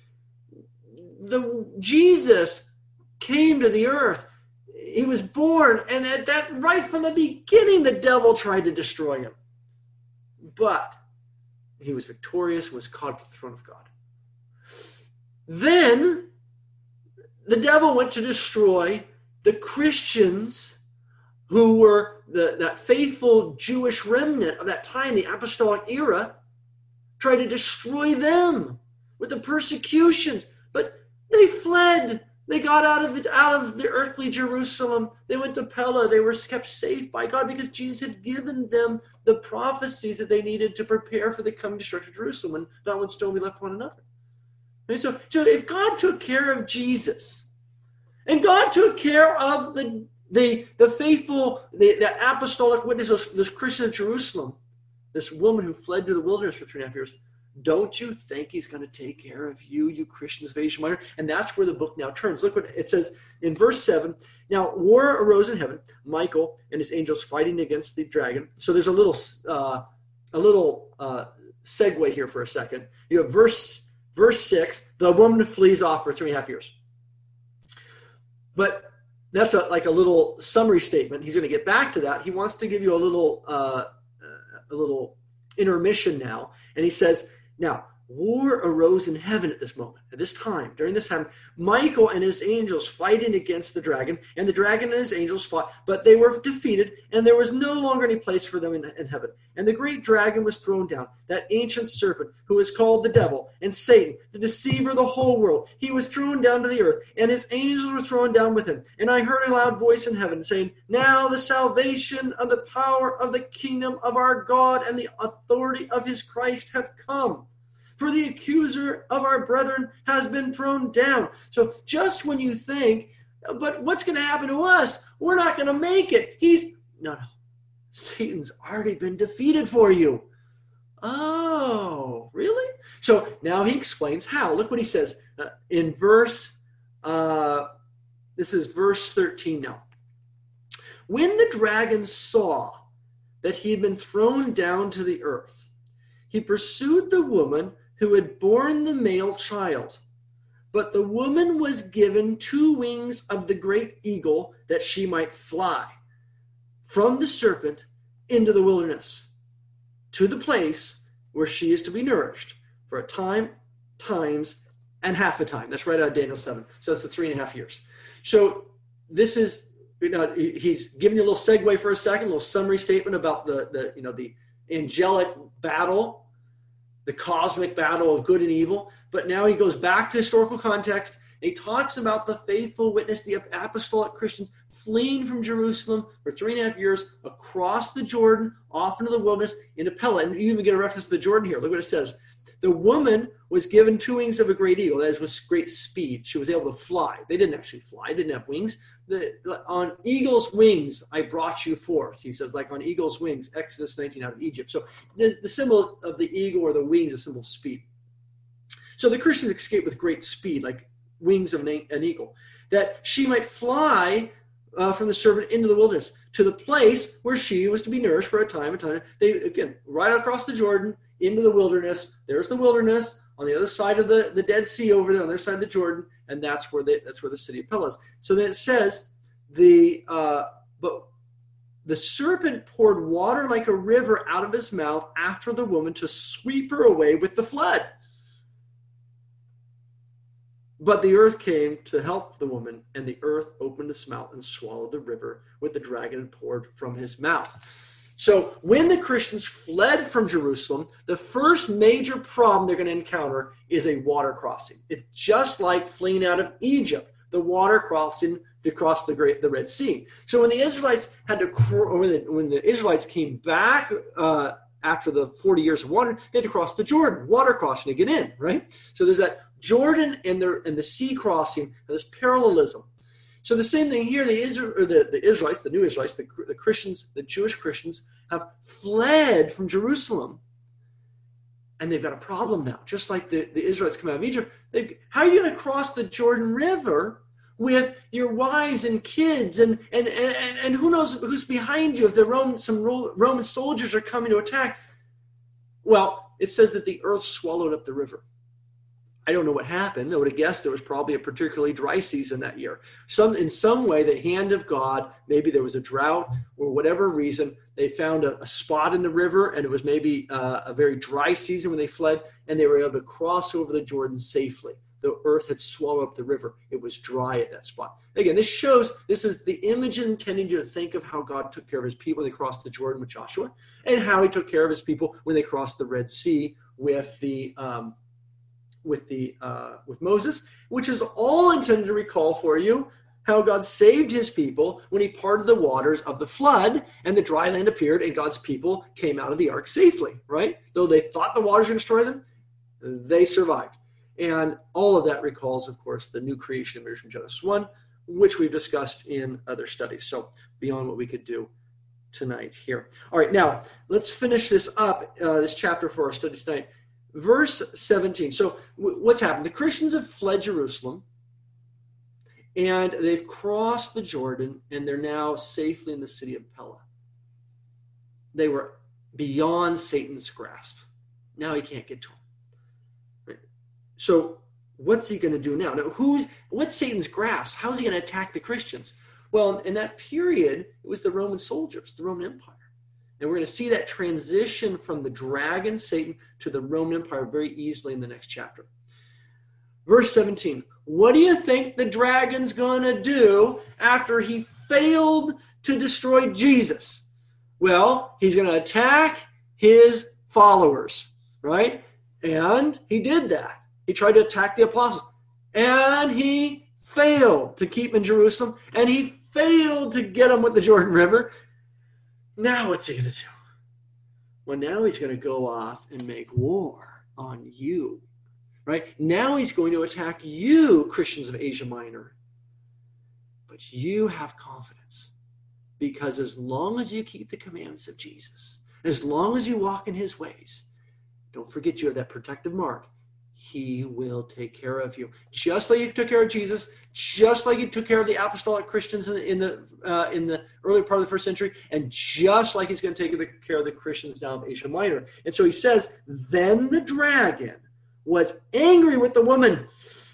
Jesus came to the earth. He was born, and at that right from the beginning, the devil tried to destroy him. But he was victorious, was caught at the throne of God. Then the devil went to destroy the Christians who were that faithful Jewish remnant of that time, the apostolic era, tried to destroy them with the persecutions. But they fled. They got out of the earthly Jerusalem. They went to Pella. They were kept safe by God because Jesus had given them the prophecies that they needed to prepare for the coming destruction of Jerusalem, and not one stone be left upon another. And so if God took care of Jesus, and God took care of the faithful, the apostolic witness, this Christian of Jerusalem, this woman who fled to the wilderness for 3.5 years, don't you think he's going to take care of you Christians of Asia Minor? And that's where the book now turns. Look what it says in verse 7. Now, war arose in heaven, Michael and his angels fighting against the dragon. So there's a little segue here for a second. You have verse 6, the woman flees off for 3.5 years. But that's like a little summary statement. He's going to get back to that. He wants to give you a little intermission now. And he says, now, war arose in heaven at this moment, at this time, during this time. Michael and his angels fighting against the dragon, and the dragon and his angels fought, but they were defeated, and there was no longer any place for them in heaven. And the great dragon was thrown down, that ancient serpent who is called the devil and Satan, the deceiver of the whole world. He was thrown down to the earth, and his angels were thrown down with him. And I heard a loud voice in heaven saying, now the salvation of the power of the kingdom of our God and the authority of his Christ have come. For the accuser of our brethren has been thrown down. So just when you think, but what's going to happen to us? We're not going to make it. No. Satan's already been defeated for you. Oh, really? So now he explains how. Look what he says in this is verse 13 now. When the dragon saw that he had been thrown down to the earth, he pursued the woman who had borne the male child. But the woman was given 2 wings of the great eagle that she might fly from the serpent into the wilderness, to the place where she is to be nourished for a time, times, and half a time. That's right out of Daniel 7. So that's the 3.5 years. So this is, he's giving you a little segue for a second, a little summary statement about the angelic battle, the cosmic battle of good and evil. But now he goes back to historical context. And he talks about the faithful witness, the apostolic Christians, fleeing from Jerusalem for 3.5 years across the Jordan, off into the wilderness, into Pella. And you even get a reference to the Jordan here. Look what it says. The woman was given 2 wings of a great eagle, that is, with great speed. She was able to fly. They didn't actually fly. They didn't have wings. On eagle's wings, I brought you forth. He says, like on eagle's wings, Exodus 19 out of Egypt. So the symbol of the eagle or the wings is a symbol of speed. So the Christians escaped with great speed, like wings of an eagle, that she might fly from the serpent into the wilderness to the place where she was to be nourished for a time. They, again, right across the Jordan into the wilderness. There's the wilderness on the other side of the Dead Sea over there, on the other side of the Jordan, and that's where the city of Pella is. So then it says, but the serpent poured water like a river out of his mouth after the woman to sweep her away with the flood. But the earth came to help the woman, and the earth opened its mouth and swallowed the river with the dragon had poured from his mouth. So when the Christians fled from Jerusalem, the first major problem they're going to encounter is a water crossing. It's just like fleeing out of Egypt, the water crossing to cross the Red Sea. So when the Israelites when the Israelites came back after the 40 years of wandering, they had to cross the Jordan, water crossing to get in, right? So there's that Jordan and the sea crossing, this parallelism. So the same thing here, the Israelites, the new Israelites, the Christians, the Jewish Christians have fled from Jerusalem. And they've got a problem now. Just like the Israelites come out of Egypt, how are you going to cross the Jordan River with your wives and kids and who knows who's behind you if some Roman soldiers are coming to attack? Well, it says that the earth swallowed up the river. I don't know what happened. I would have guessed there was probably a particularly dry season that year. In some way, the hand of God, maybe there was a drought or whatever reason, they found a spot in the river, and it was maybe a very dry season when they fled, and they were able to cross over the Jordan safely. The earth had swallowed up the river. It was dry at that spot. Again, this is the image intending you to think of how God took care of his people when they crossed the Jordan with Joshua, and how he took care of his people when they crossed the Red Sea with Moses, which is all intended to recall for you how God saved his people when he parted the waters of the flood and the dry land appeared and God's people came out of the ark safely, right? Though they thought the waters were going to destroy them, they survived. And all of that recalls, of course, the new creation emerged from Genesis 1, which we've discussed in other studies. So beyond what we could do tonight here. All right, now let's finish this up, this chapter for our study tonight. Verse 17. So what's happened? The Christians have fled Jerusalem, and they've crossed the Jordan, and they're now safely in the city of Pella. They were beyond Satan's grasp. Now he can't get to them. Right? So what's he going to do now? What's Satan's grasp? How is he going to attack the Christians? Well, in that period, it was the Roman soldiers, the Roman Empire. And we're going to see that transition from the dragon, Satan, to the Roman Empire very easily in the next chapter. Verse 17, what do you think the dragon's going to do after he failed to destroy Jesus? Well, he's going to attack his followers, right? And he did that. He tried to attack the apostles. And he failed to keep in Jerusalem. And he failed to get them with the Jordan River. Now what's he going to do? Well, now he's going to go off and make war on you, right? Now he's going to attack you, Christians of Asia Minor. But you have confidence, because as long as you keep the commandments of Jesus, as long as you walk in his ways, don't forget you have that protective mark. He will take care of you. Just like he took care of Jesus, just like he took care of the apostolic Christians in the early part of the first century, and just like he's going to take care of the Christians now of Asia Minor. And so he says, then the dragon was angry with the woman.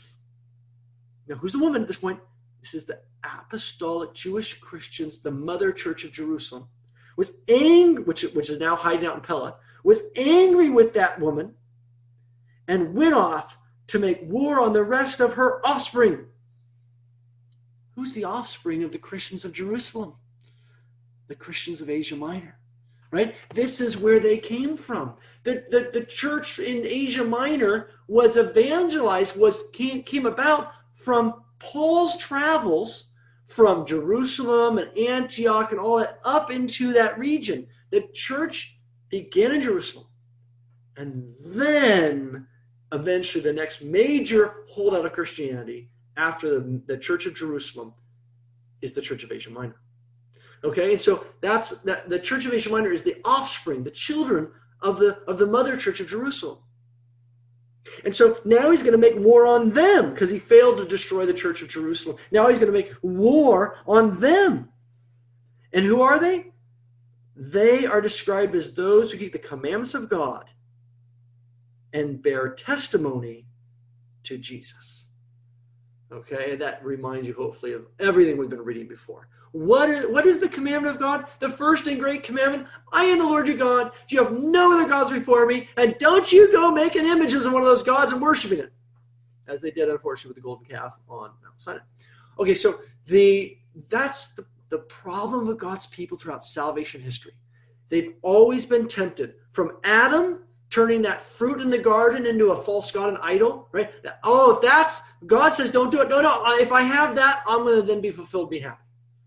Now, who's the woman at this point? This is the apostolic Jewish Christians, the mother church of Jerusalem, was angry, which is now hiding out in Pella, was angry with that woman and went off to make war on the rest of her offspring. Who's the offspring of the Christians of Jerusalem? The Christians of Asia Minor, right? This is where they came from. The church in Asia Minor was evangelized, came about from Paul's travels from Jerusalem and Antioch and all that up into that region. The church began in Jerusalem, and then eventually the next major holdout of Christianity after the Church of Jerusalem is the Church of Asia Minor. Okay, and so the Church of Asia Minor is the offspring, the children of the mother church of Jerusalem. And so now he's going to make war on them because he failed to destroy the Church of Jerusalem. Now he's going to make war on them. And who are they? They are described as those who keep the commandments of God and bear testimony to Jesus. Okay, and that reminds you hopefully of everything we've been reading before. What is the commandment of God? The first and great commandment: I am the Lord your God. You have no other gods before me, and don't you go making images of one of those gods and worshiping it, as they did, unfortunately, with the golden calf on Mount Sinai. Okay, so that's the problem with God's people throughout salvation history. They've always been tempted from Adam turning that fruit in the garden into a false god, an idol, right? Oh, if that's, God says don't do it. No, if I have that, I'm going to then be fulfilled, be happy.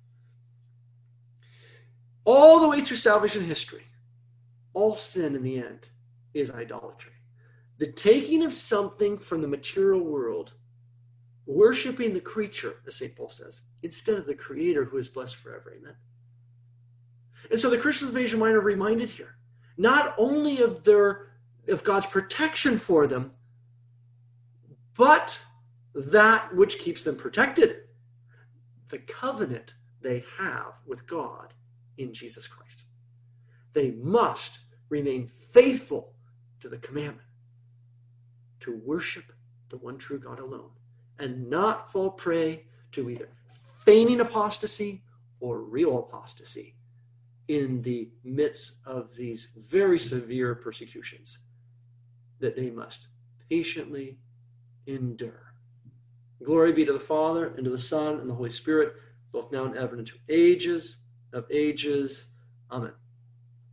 All the way through salvation history, all sin in the end is idolatry. The taking of something from the material world, worshiping the creature, as St. Paul says, instead of the Creator who is blessed forever. Amen. And so the Christians of Asia Minor are reminded here, not only of God's protection for them, but that which keeps them protected, the covenant they have with God in Jesus Christ. They must remain faithful to the commandment to worship the one true God alone and not fall prey to either feigning apostasy or real apostasy in the midst of these very severe persecutions that they must patiently endure. Glory be to the Father, and to the Son, and the Holy Spirit, both now and ever, and to ages of ages. Amen.